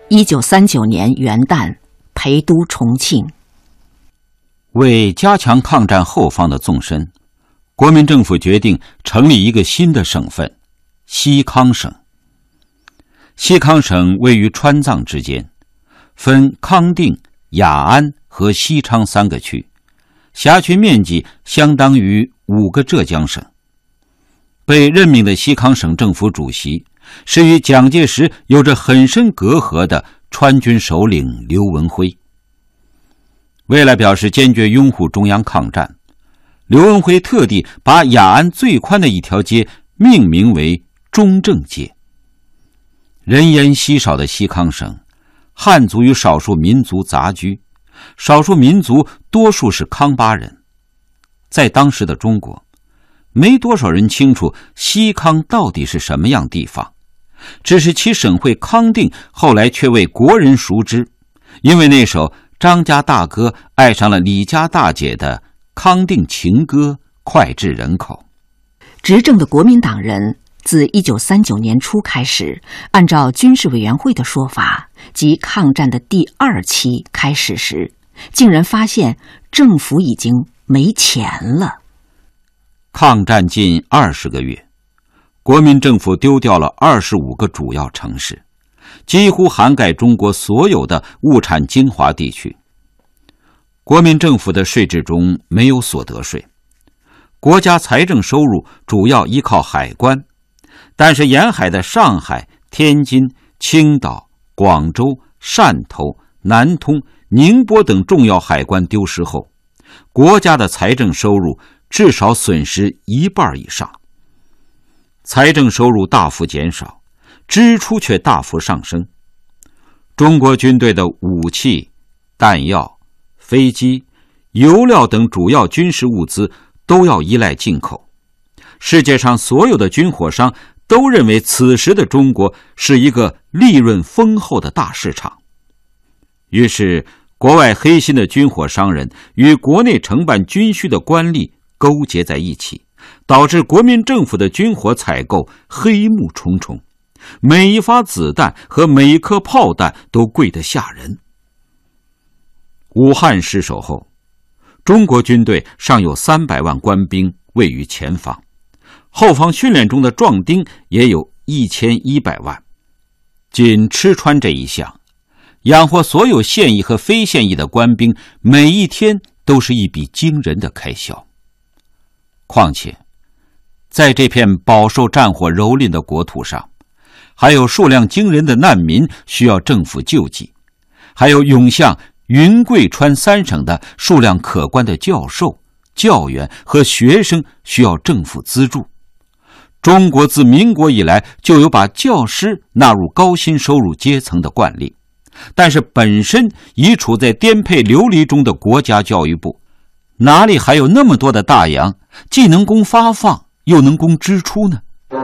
1939年元旦，陪都重庆。 为加强抗战后方的纵深，国民政府决定成立一个新的省份——西康省。西康省位于川藏之间，分康定、雅安和西昌3个区，辖区面积相当于5个浙江省。被任命的西康省政府主席是与蒋介石有着很深隔阂的川军首领刘文辉。为了表示坚决拥护中央抗战，刘文辉特地把雅安最宽的一条街命名为中正街。人烟稀少的西康省，汉族与少数民族杂居，少数民族多数是康巴人。在当时的中国，没多少人清楚西康到底是什么样地方，只是其省会康定后来却为国人熟知，因为那首张家大哥爱上了李家大姐的康定情歌脍炙人口。 执政的国民党人自1939年初开始，按照军事委员会的说法，即抗战的第2期开始时，竟然发现政府已经没钱了。 抗战近20个月，国民政府丢掉了25个主要城市，几乎涵盖中国所有的物产精华地区。国民政府的税制中没有所得税，国家财政收入主要依靠海关，但是沿海的上海、天津、青岛、广州、汕头、南通、宁波等重要海关丢失后，国家的财政收入至少损失1半以上。财政收入大幅减少，支出却大幅上升。中国军队的武器、弹药、飞机、油料等主要军事物资都要依赖进口。世界上所有的军火商都认为此时的中国是一个利润丰厚的大市场。于是国外黑心的军火商人与国内承办军需的官吏勾结在一起，导致国民政府的军火采购黑幕重重，每一发子弹和每一颗炮弹都贵得吓人。武汉失守后，中国军队尚有300万官兵位于前方，后方训练中的壮丁也有1100万。仅吃穿这一项，养活所有现役和非现役的官兵，每一天都是一笔惊人的开销。况且在这片饱受战火蹂躏的国土上，还有数量惊人的难民需要政府救济，还有涌向云贵川3省的数量可观的教授、教员和学生需要政府资助。中国自民国以来就有把教师纳入高薪收入阶层的惯例，但是本身已处在颠沛流离中的国家教育部，哪里还有那么多的大洋，既能供发放又能供支出呢？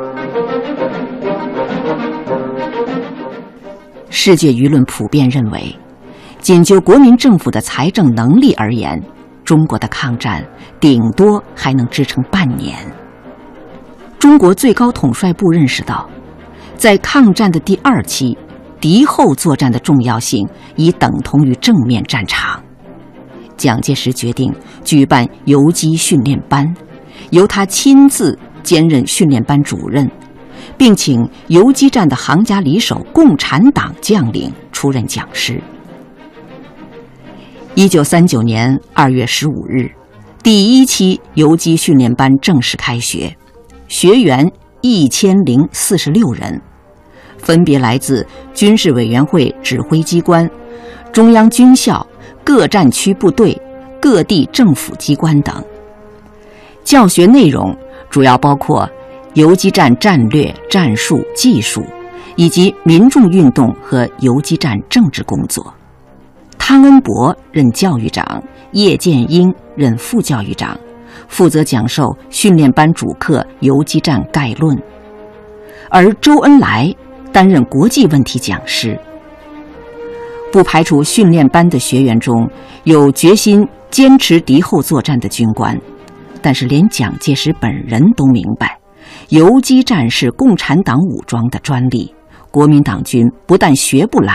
世界舆论普遍认为，仅就国民政府的财政能力而言，中国的抗战顶多还能支撑半年。中国最高统帅部认识到，在抗战的第2期，敌后作战的重要性已等同于正面战场。蒋介石决定举办游击训练班，由他亲自兼任训练班主任，并请游击战的行家里手共产党将领出任讲师。1939年2月15日，第1期游击训练班正式开学，学员1046人，分别来自军事委员会指挥机关、中央军校、各战区部队、各地政府机关等。教学内容主要包括游击战战略、战术、技术，以及民众运动和游击战政治工作。汤恩伯任教育长，叶剑英任副教育长，负责讲授训练班主课《游击战概论》，而周恩来担任国际问题讲师。不排除训练班的学员中有决心坚持敌后作战的军官，但是连蒋介石本人都明白，游击战是共产党武装的专利，国民党军不但学不来，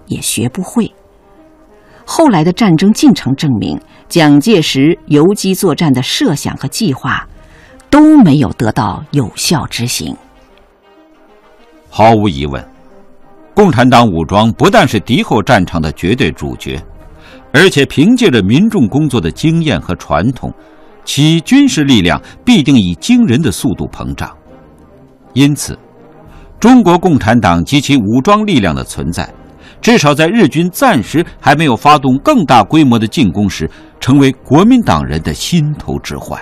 也学不会。后来的战争进程证明，蒋介石游击作战的设想和计划都没有得到有效执行。 毫无疑问，共产党武装不但是敌后战场的绝对主角，而且凭借着民众工作的经验和传统，其军事力量必定以惊人的速度膨胀。因此，中国共产党及其武装力量的存在，至少在日军暂时还没有发动更大规模的进攻时，成为国民党人的心头之患。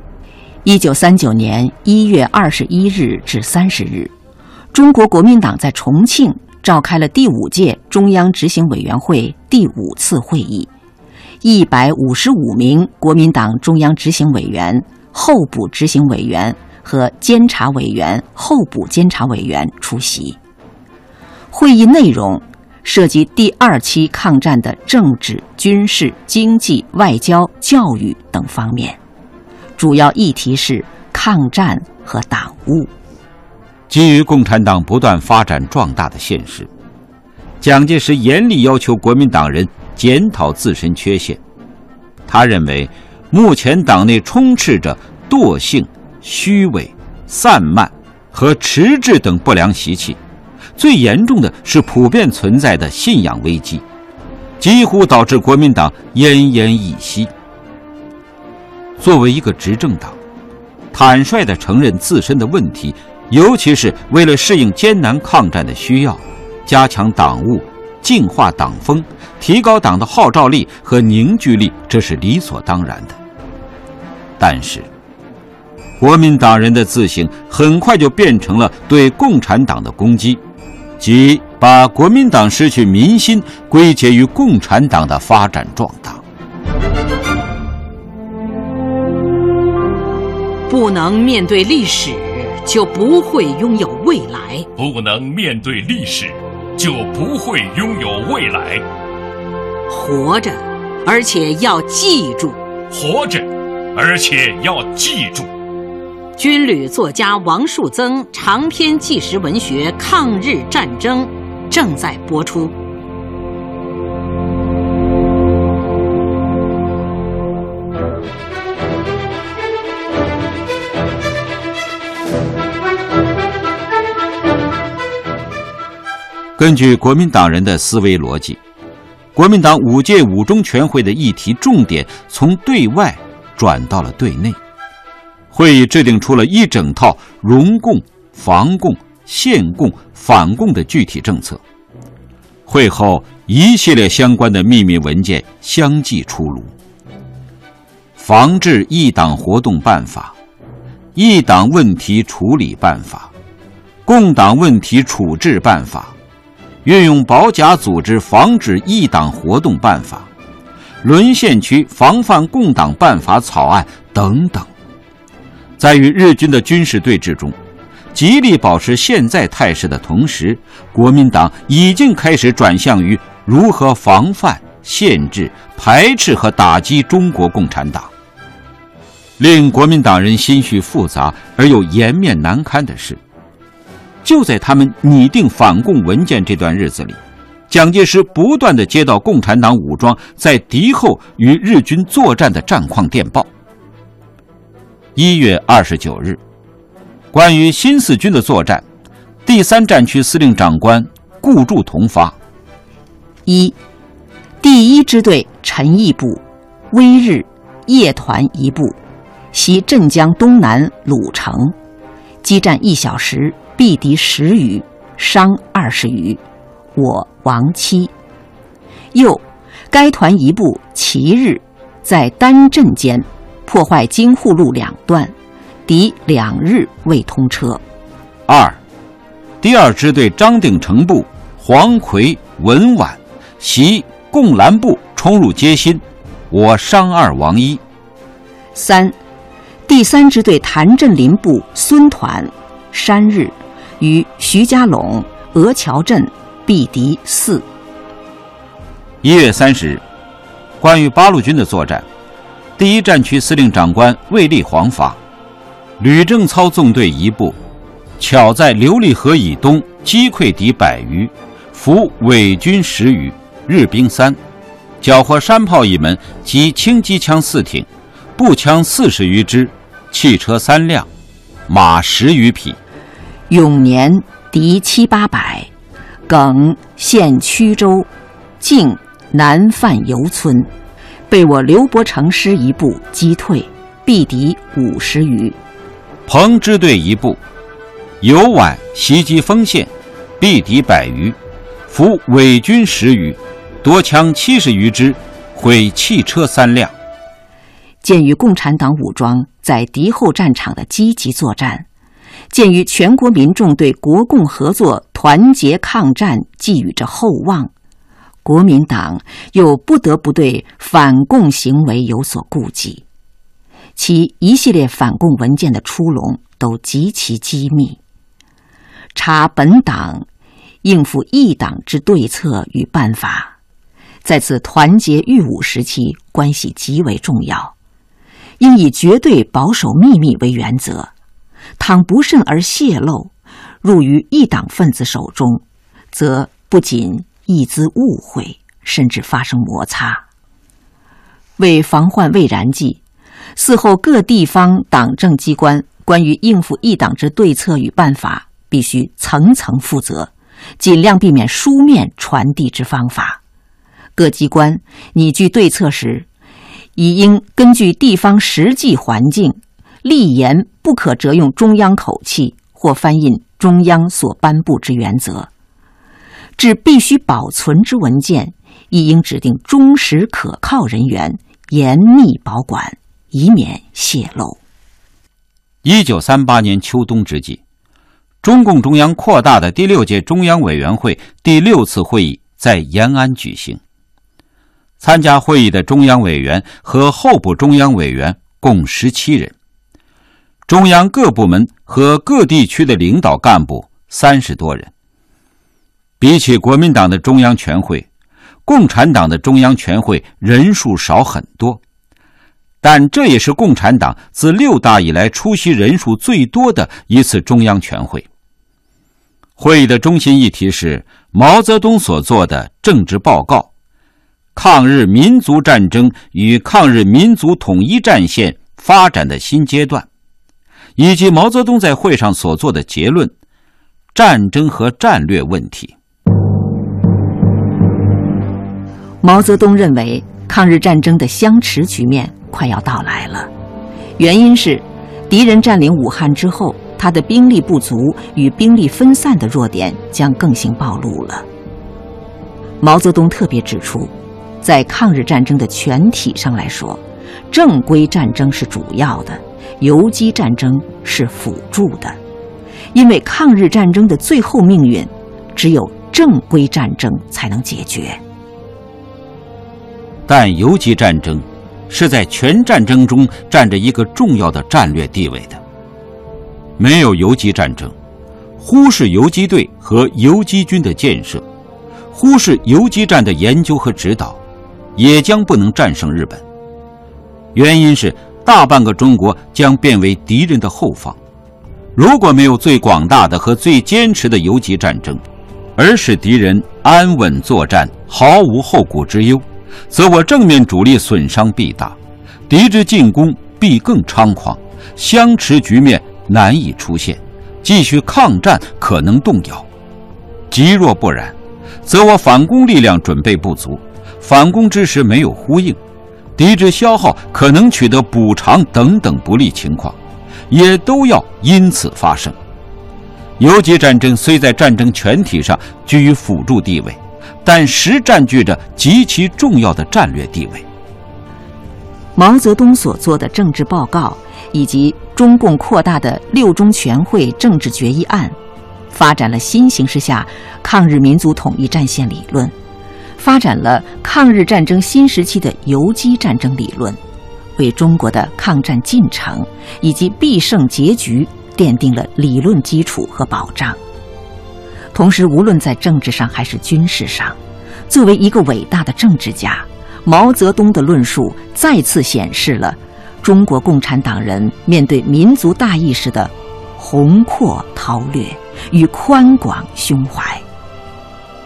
1939年1月21日至30日，中国国民党在重庆召开了第5届中央执行委员会第5次会议，155名国民党中央执行委员、候补执行委员和监察委员、候补监察委员出席。会议内容涉及第2期抗战的政治、军事、经济、外交、教育等方面，主要议题是抗战和党务。 基于共产党不断发展壮大的现实，蒋介石严厉要求国民党人检讨自身缺陷。他认为，目前党内充斥着惰性、虚伪、散漫和迟滞等不良习气，最严重的是普遍存在的信仰危机，几乎导致国民党奄奄一息。作为一个执政党，坦率地承认自身的问题，尤其是为了适应艰难抗战的需要，加强党务、净化党风、提高党的号召力和凝聚力，这是理所当然的。但是，国民党人的自省很快就变成了对共产党的攻击，即把国民党失去民心归结于共产党的发展壮大。 不能面对历史，就不会拥有未来； 不能面对历史，就不会拥有未来。 活着，而且要记住； 活着，而且要记住。 军旅作家王树增长篇纪实文学《抗日战争》正在播出。 根据国民党人的思维逻辑，国民党5届五中全会的议题重点从对外转到了对内。会议制定出了一整套容共、防共、限共、反共的具体政策。会后，一系列相关的秘密文件相继出炉：防治异党活动办法、异党问题处理办法、共党问题处置办法、运用保甲组织防止异党活动办法、沦陷区防范共党办法草案等等。在与日军的军事对峙中，极力保持现在态势的同时，国民党已经开始转向于如何防范、限制、排斥和打击中国共产党。令国民党人心绪复杂而又颜面难堪的是，就在他们拟定反共文件这段日子里，蒋介石不断地接到共产党武装在敌后与日军作战的战况电报。1月29日，关于新四军的作战，第3战区司令长官顾祝同发： 第1支队陈毅部、威日、叶团一部袭镇江东南鲁城，激战1小时，毙敌10余，伤20余，我亡7。又，该团一部齐日在丹镇间破坏京沪路2段，敌2日未通车。 第2支队张定成部黄奎、文婉袭共兰部冲入街心，我伤2亡1。 第3支队谭震林部孙团山日于徐家垄、鹅桥镇毙敌4。 1月30日，关于八路军的作战，第1战区司令长官卫立煌发：吕正操纵队一部巧在琉璃河以东击溃敌100余， 俘伪军10余，日兵3，缴获山炮1门及轻机枪4挺，步枪40余支，汽车3辆，马10余匹。 永年敌700-800，耿陷曲州，靖南犯游村，被我刘伯承师一部击退，毙敌50余。 彭支队一部，游皖袭击丰县，毙敌100余，俘伪军10余，夺枪70余支，毁汽车3辆。 鉴于共产党武装在敌后战场的积极作战，鉴于全国民众对国共合作团结抗战寄予着厚望，国民党又不得不对反共行为有所顾忌，其一系列反共文件的出笼都极其机密。查本党应付异党之对策与办法，在此团结御侮时期关系极为重要，应以绝对保守秘密为原则，倘不慎而泄露，入于异党分子手中，则不仅易滋误会，甚至发生摩擦。为防患未然计，嗣后各地方党政机关关于应付异党之对策与办法，必须层层负责，尽量避免书面传递之方法。各机关拟具对策时，亦应根据地方实际环境，立言不可折用中央口气或翻印中央所颁布之原则。至必须保存之文件，亦应指定忠实可靠人员严密保管，以免泄露。 1938年秋冬之际，中共中央扩大的第6届中央委员会第6次会议在延安举行。参加会议的中央委员和候补中央委员共17人，中央各部门和各地区的领导干部30多人。比起国民党的中央全会，共产党的中央全会人数少很多，但这也是共产党自6大以来出席人数最多的一次中央全会。会议的中心议题是毛泽东所做的政治报告，抗日民族战争与抗日民族统一战线发展的新阶段，以及毛泽东在会上所做的结论，战争和战略问题。 毛泽东认为抗日战争的相持局面快要到来了，原因是敌人占领武汉之后，他的兵力不足与兵力分散的弱点将更行暴露了。毛泽东特别指出，在抗日战争的全体上来说，正规战争是主要的，游击战争是辅助的，因为抗日战争的最后命运只有正规战争才能解决。 但游击战争是在全战争中占着一个重要的战略地位的。没有游击战争，忽视游击队和游击军的建设，忽视游击战的研究和指导，也将不能战胜日本。原因是大半个中国将变为敌人的后方。如果没有最广大的和最坚持的游击战争，而使敌人安稳作战，毫无后顾之忧，则我正面主力损伤必大，敌之进攻必更猖狂，相持局面难以出现，继续抗战可能动摇。即若不然，则我反攻力量准备不足，反攻之时没有呼应，敌之消耗可能取得补偿等等不利情况，也都要因此发生。游击战争虽在战争全体上居于辅助地位，但实占据着极其重要的战略地位。 毛泽东所做的政治报告以及中共扩大的6中全会政治决议案，发展了新形势下抗日民族统一战线理论，发展了抗日战争新时期的游击战争理论，为中国的抗战进程以及必胜结局奠定了理论基础和保障。同时，无论在政治上还是军事上，作为一个伟大的政治家，毛泽东的论述再次显示了中国共产党人面对民族大义时的宏阔韬略与宽广胸怀。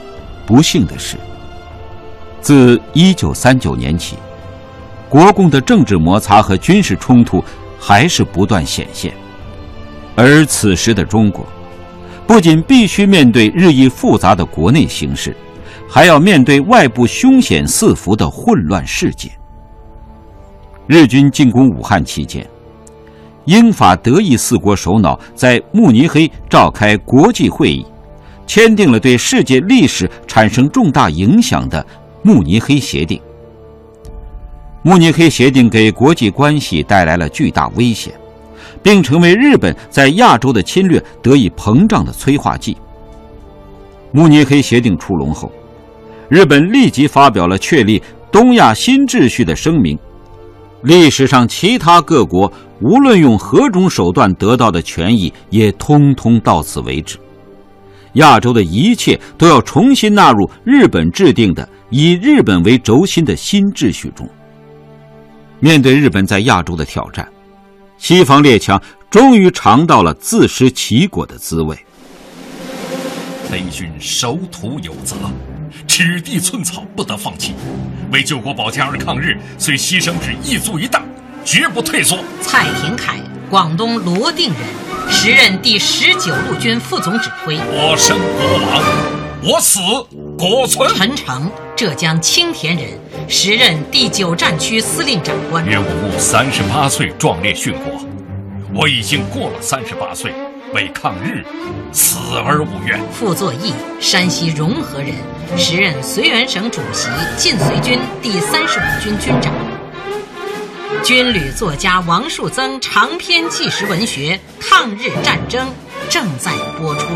不幸的是，自1939年起，国共的政治摩擦和军事冲突还是不断显现。而此时的中国，不仅必须面对日益复杂的国内形势，还要面对外部凶险四伏的混乱世界。日军进攻武汉期间，英法德意四国首脑在慕尼黑召开国际会议，签订了对世界历史产生重大影响的慕尼黑协定。慕尼黑协定给国际关系带来了巨大危险，并成为日本在亚洲的侵略得以膨胀的催化剂。慕尼黑协定出笼后，日本立即发表了确立东亚新秩序的声明。历史上其他各国无论用何种手段得到的权益也通通到此为止。亚洲的一切都要重新纳入日本制定的以日本为轴心的新秩序中。面对日本在亚洲的挑战，西方列强终于尝到了自食其果的滋味。 北军守土有责，尺地寸草不得放弃，为救国保家而抗日，虽牺牲至一足一大，绝不退缩。 蔡廷锴，广东罗定人，时任第19路军副总指挥。 我生国亡，我死国存。 陈诚，浙江青田人，时任第9战区司令长官。 岳武穆38岁壮烈殉国，我已经过了38岁，为抗日死而无怨。 傅作义，山西融合人，时任绥远省主席，晋绥军第35军军长。军旅作家王树增长篇纪实文学《抗日战争》正在播出。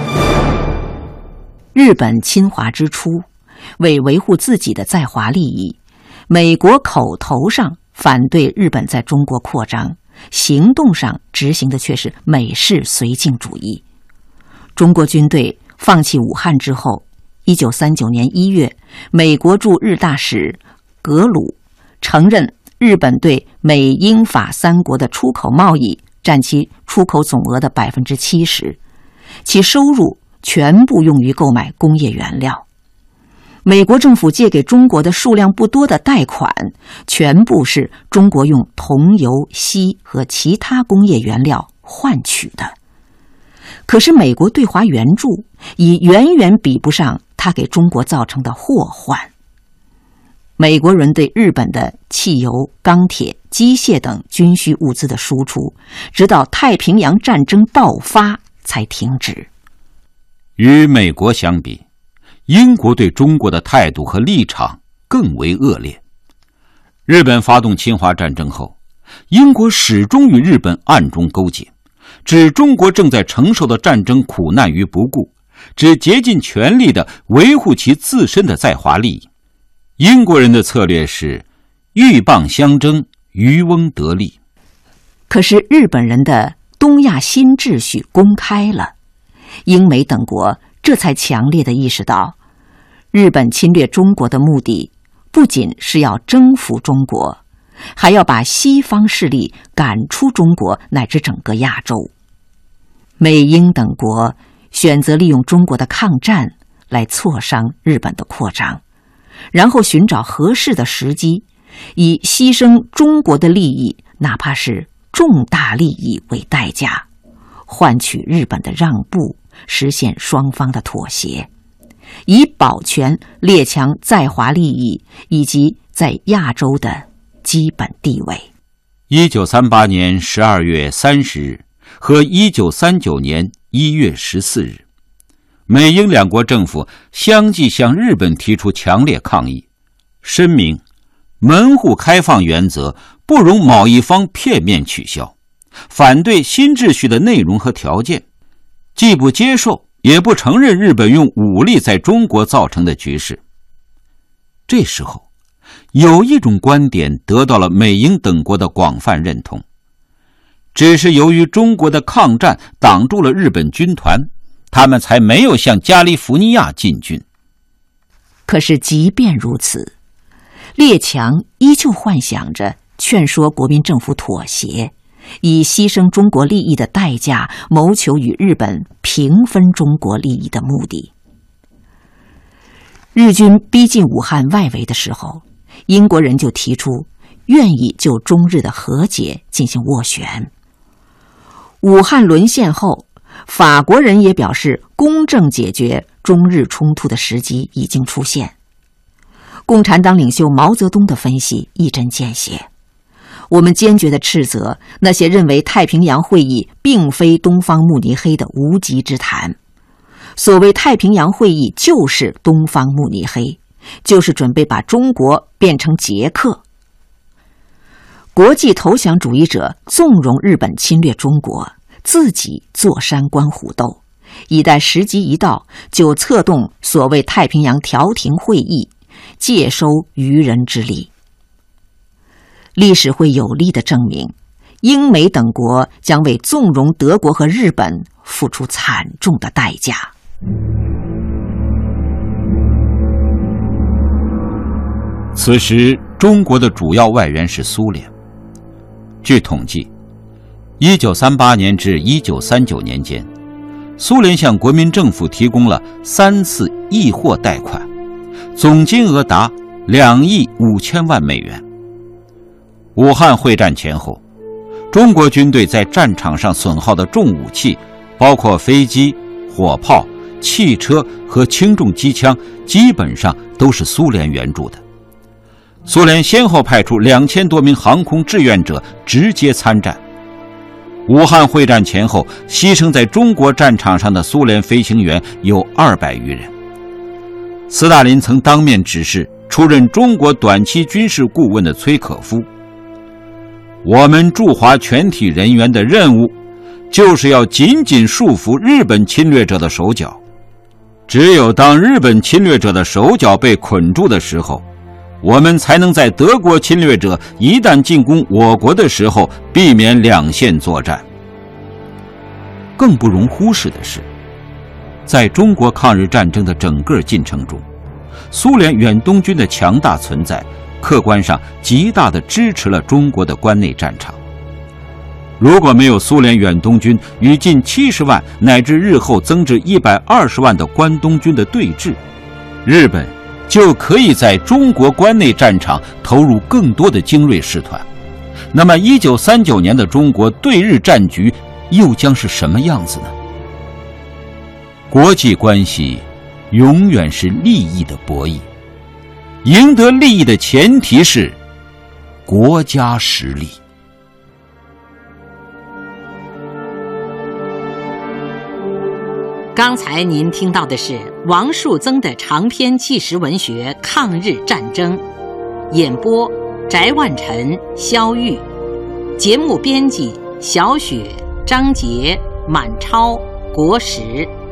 日本侵华之初，为维护自己的在华利益，美国口头上反对日本在中国扩张，行动上执行的却是美式绥靖主义。中国军队放弃武汉之后，1939年1月，美国驻日大使格鲁承认日本对美英法三国的出口贸易占其出口总额的70%，其收入全部用于购买工业原料。美国政府借给中国的数量不多的贷款，全部是中国用铜、油、锡和其他工业原料换取的。可是美国对华援助已远远比不上它给中国造成的祸患。美国人对日本的汽油、钢铁、机械等军需物资的输出，直到太平洋战争爆发才停止。 与美国相比，英国对中国的态度和立场更为恶劣。日本发动侵华战争后，英国始终与日本暗中勾结，置中国正在承受的战争苦难于不顾，只竭尽全力地维护其自身的在华利益。英国人的策略是鹬蚌相争，渔翁得利。 可是日本人的东亚新秩序公开了，英美等国这才强烈地意识到，日本侵略中国的目的不仅是要征服中国，还要把西方势力赶出中国乃至整个亚洲。美英等国选择利用中国的抗战来挫伤日本的扩张，然后寻找合适的时机，以牺牲中国的利益，哪怕是重大利益为代价，换取日本的让步，实现双方的妥协，以保全列强在华利益以及在亚洲的基本地位。 1938年12月30日和1939年1月14日，美英两国政府相继向日本提出强烈抗议，声明门户开放原则不容某一方片面取消，反对新秩序的内容和条件，既不接受也不承认日本用武力在中国造成的局势。这时候，有一种观点得到了美英等国的广泛认同，只是由于中国的抗战挡住了日本军团，他们才没有向加利福尼亚进军。 可是即便如此，列强依旧幻想着劝说国民政府妥协，以牺牲中国利益的代价谋求与日本平分中国利益的目的。 日军逼近武汉外围的时候，英国人就提出愿意就中日的和解进行斡旋。武汉沦陷后，法国人也表示公正解决中日冲突的时机已经出现。共产党领袖毛泽东的分析一针见血，我们坚决地斥责那些认为太平洋会议并非东方慕尼黑的无稽之谈。所谓太平洋会议就是东方慕尼黑，就是准备把中国变成捷克。国际投降主义者纵容日本侵略中国，自己坐山观虎斗，以待时机一到就策动所谓太平洋调停会议，借收渔人之利。历史会有力地证明，英美等国将为纵容德国和日本付出惨重的代价。 此时，中国的主要外援是苏联。据统计，1938年至1939年间，苏联向国民政府提供了3次易货贷款，总金额达2亿5千万美元。武汉会战前后，中国军队在战场上损耗的重武器，包括飞机、火炮、汽车和轻重机枪，基本上都是苏联援助的。苏联先后派出2000多名航空志愿者直接参战。武汉会战前后，牺牲在中国战场上的苏联飞行员有200余人。斯大林曾当面指示出任中国短期军事顾问的崔可夫，我们驻华全体人员的任务就是要紧紧束缚日本侵略者的手脚，只有当日本侵略者的手脚被捆住的时候，我们才能在德国侵略者一旦进攻我国的时候避免两线作战。更不容忽视的是，在中国抗日战争的整个进程中，苏联远东军的强大存在客观上极大地支持了中国的关内战场。如果没有苏联远东军与近70万乃至日后增至120万的关东军的对峙，日本就可以在中国关内战场投入更多的精锐师团。那么1939年的中国对日战局又将是什么样子呢？国际关系永远是利益的博弈，赢得利益的前提是国家实力。 刚才您听到的是王树增的长篇纪实文学《抗日战争》，演播翟万晨、肖玉，节目编辑小雪、张杰、满超、国实。